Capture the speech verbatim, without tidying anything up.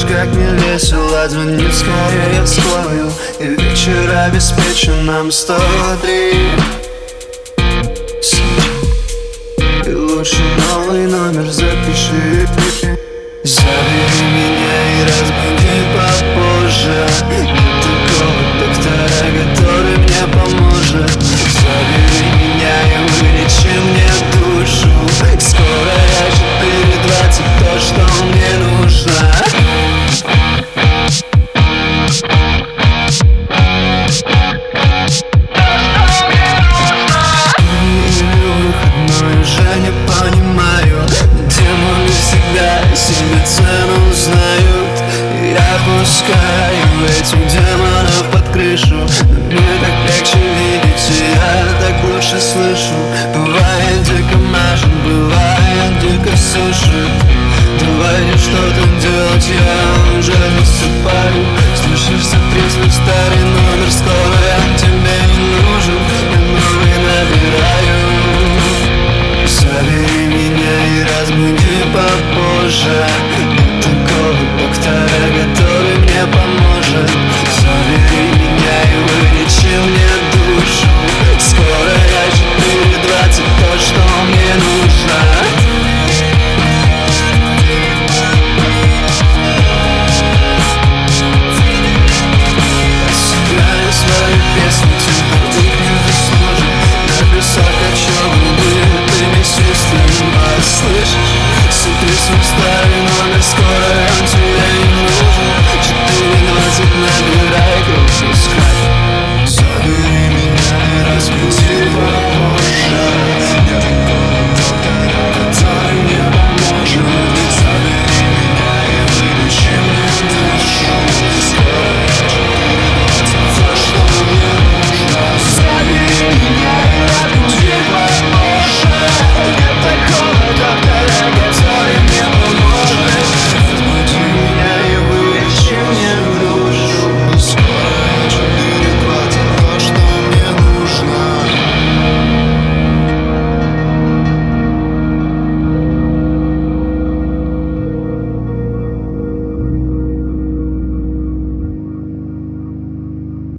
как мне весело, звони скорее, вскрою, и вечер обеспечен нам сто три. И лучше новый номер запиши. Забери меня и разбуди попозже. Нет такого доктора, который мне поможет. Забери меня и вылечи мне душу. Скоро я четыре двадцать, то, что мне нужно. Себе цену знают. Я пускаю этих демонов под крышу. Мне так легче видеть, и я так лучше слышу. Бывает дико мажет, бывает дико сушит. Давай что-то делать, я уже засыпаю. Слышишься трезвый старый номер, скоро я тебе не нужен. Я новый набираю. Забери меня и разбуди попозже. Нет такого доктора, который мне поможет.